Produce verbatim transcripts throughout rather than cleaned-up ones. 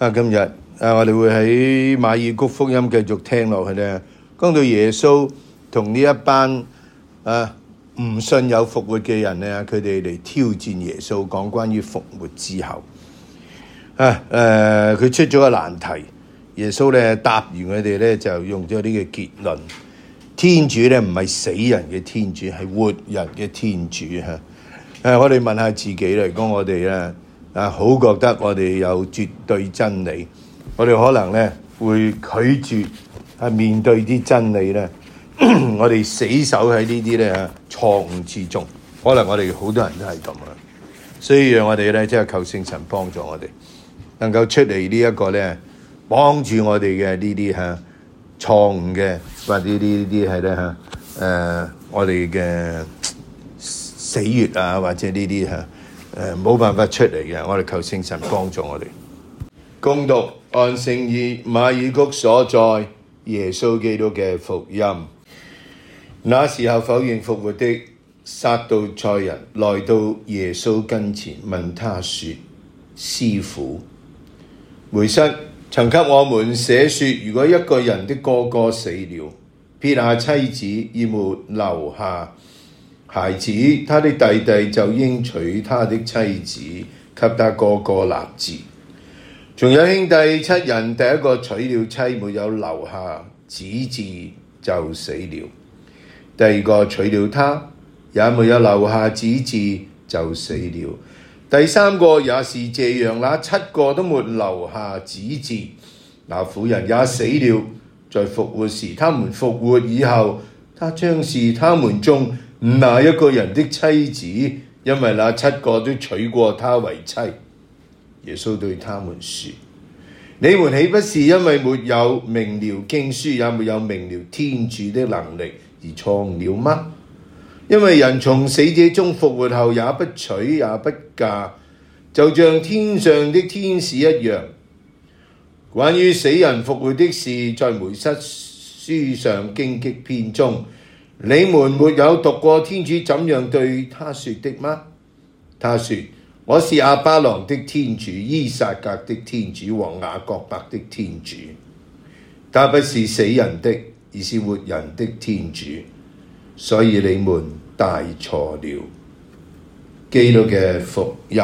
啊，今日啊，我哋會喺馬爾谷福音繼續聽落去咧，講到耶穌同呢一班啊唔信有復活嘅人咧，佢哋嚟挑戰耶穌，講關於復活之後啊，誒、呃，佢出咗個難題，耶穌咧答完佢哋咧，就用咗呢個結論：天主咧唔係死人嘅天主，係活人嘅天主嚇。誒、啊，我哋問下自己嚟講，我哋咧。啊，好覺得我哋有絕對真理，我哋可能咧會拒絕啊面對啲真理咧，我哋死守喺呢啲咧錯誤之中，可能我哋好多人都係咁啊，所以讓我哋咧即係求聖神幫助我哋，能夠出嚟呢一個咧幫住我哋嘅呢啲嚇錯誤嘅或者呢啲啲係咧嚇誒我哋嘅死穴啊，或者呢啲嚇。誒冇辦法出嚟嘅，我哋求聖神幫助我哋。恭讀按聖依馬爾谷所載耶穌基督嘅福音。那時候否認復活的撒杜塞人來到耶穌跟前，問他說：師傅，梅瑟曾給我們寫說，如果一個人的哥哥死了，撇下妻子而沒留下孩子，他的弟弟就應娶他的妻子，給他哥哥立嗣。仲有兄弟七人，第一個娶了妻，沒有留下子嗣就死了；第二個娶了她，也沒有留下子嗣就死了；第三個也是這樣，那七個都沒留下子嗣，那婦人也死了。在復活時，他們復活以後，他將是他們中哪一個人的妻子？因為那七個都娶過她為妻。耶穌對他們說：你們豈不是因為沒有明了經書，也沒有明了天主的能力而錯誤了嗎？因為人從死者中復活後，也不娶也不嫁，就像天上的天使一樣。關於死人復活的事，在梅瑟書上荊棘篇中，你們沒有讀過天主怎樣對他說的嗎？他說：我是亞巴郎的天主，依撒格的天主和雅各伯的天主。他不是死人的，而是活人的天主。所以你們帶錯了。基督嘅福音。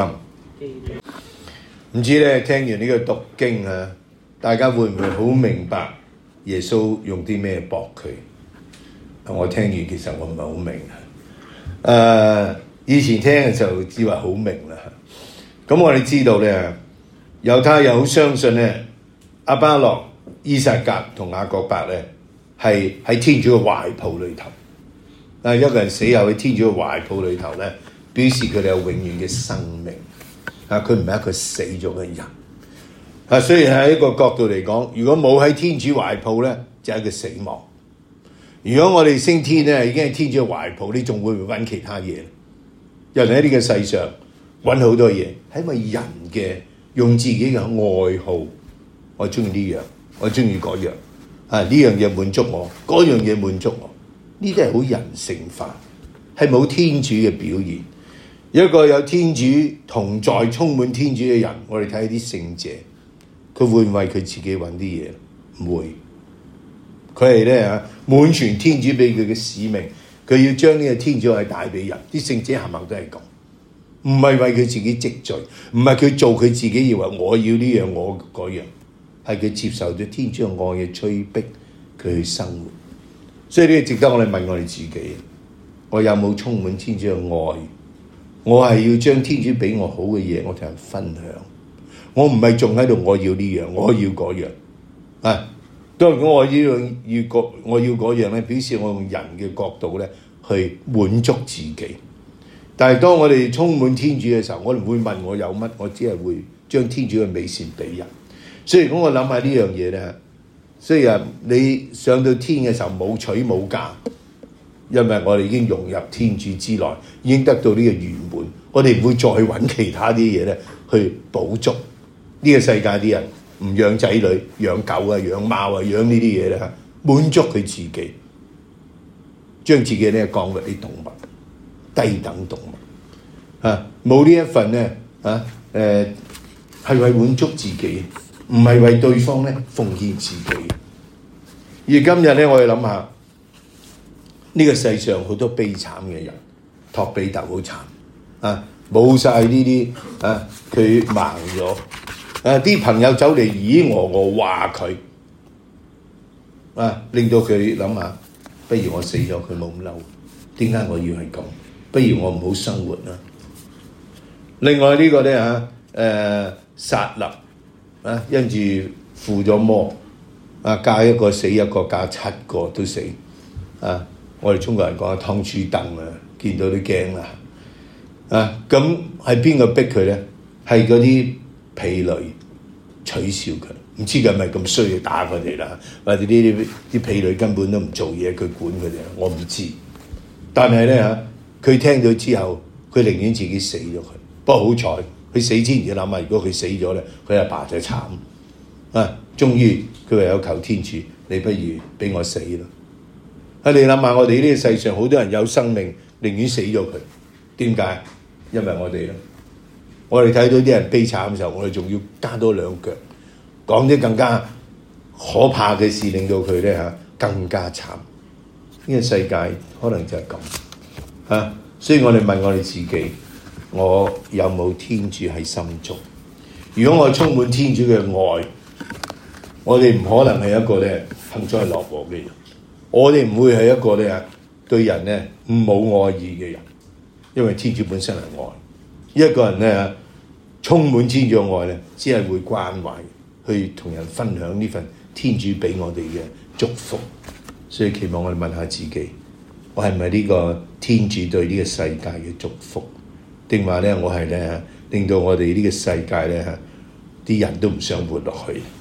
唔知咧，聽完呢個讀經啊，大家會唔會好明白耶穌用啲咩駁佢？我聽完其實我唔係好明啊。誒，以前聽嘅時候只話好明啦。咁我哋知道咧，猶太人好相信咧，亞巴郎、依撒格同雅各伯咧係喺天主嘅懷抱裏頭。啊，一個人死後喺天主嘅懷抱裏頭咧，表示佢哋有永遠嘅生命。啊，佢唔係一個死咗嘅人。啊，所以喺一個角度嚟講，如果冇喺天主懷抱咧，就係一個死亡。如果我哋升天咧，已經係天主嘅懷抱，你仲會唔會揾其他嘢？人喺呢個世上揾好多嘢，係因為人嘅用自己嘅愛好，我中意呢樣，我中意嗰樣，啊呢樣嘢滿足我，嗰樣嘢滿足我，呢啲係好人性化，係冇天主嘅表現。一個有天主同在、充滿天主嘅人，我哋睇下啲聖者。佢會唔會為佢自己揾啲嘢？唔會，佢係咧嚇滿全天主俾佢嘅使命，佢要將呢個天主愛帶俾人。啲聖者冚唪唥都係咁，唔係為佢自己積聚，唔係佢做佢自己以為我要呢樣我嗰樣，係佢接受咗天主嘅愛嘅催逼，佢去生活。所以呢個值得我哋問我哋自己：我有冇充滿天主嘅愛？我係要將天主俾我好嘅嘢，我同人分享。我唔係仲喺度，我要呢樣，我要嗰樣。啊，當然我呢樣要嗰，我要嗰樣咧，表示我用人嘅角度咧去滿足自己。但係當我哋充滿天主嘅時候，我唔會問我有乜，我只係會將天主嘅美善俾人。所以如果我諗下呢樣嘢咧，雖然你上到天嘅時候冇娶冇嫁，因為我哋已經融入天主之內，已經得到呢個圓滿，我哋唔會再揾其他啲嘢咧去補足。呢個世界啲人唔養仔女、養狗啊、養貓啊、養呢啲嘢咧嚇，滿足佢自己，將自己咧降為啲動物、低等動物嚇，冇呢一份咧嚇誒係為滿足自己。 唔係為對方咧奉獻自己。而今日咧，我哋諗下呢個世上好多悲慘嘅人，托比特好慘啊，冇晒呢啲啊，佢盲咗啊，啲朋友走嚟咦我我話佢啊，令到佢諗下，不如我死咗佢冇咁嬲，點解我要係咁？不如我唔好生活啦。另外呢個咧嚇誒撒勒啊，因住附咗魔啊，嫁一個死一個，嫁七個都死啊！我哋中國人講啊，劏豬凳啊，見到都驚啦啊！咁係邊個逼佢咧？係嗰啲婢女取笑佢，唔知佢係咪咁衰去打佢哋啦？或者呢啲啲婢女根本都唔做嘢，佢管佢哋，我唔知。但係咧嚇，佢聽到之後，佢寧願自己死咗佢。不過好彩，佢死之前要諗下，如果佢死咗咧，佢阿爸就慘啊！終於佢唯有求天主，你不如俾我死啦！啊，你諗下，我哋呢個世上好多人有生命，寧願死咗佢，點解？因為我哋咧，我哋睇到啲人悲慘嘅時候，我哋仲要加多兩腳，講啲更加可怕嘅事，令到佢咧嚇更加慘。呢個世界可能就係咁啊！所以我哋問我哋自己。我有冇天主喺心中？如果我充滿天主嘅愛，我哋唔可能係一個咧幸災樂禍嘅人，我哋唔會係一個咧對人咧冇愛意嘅人，因為天主本身係愛。一個人咧充滿天主嘅愛咧，只係會關懷，去同人分享呢份天主俾我哋嘅祝福。所以期望我哋問下自己，我係咪呢個天主對呢個世界嘅祝福？定話咧，我係咧令到我哋呢個世界咧啲人都唔想活落去。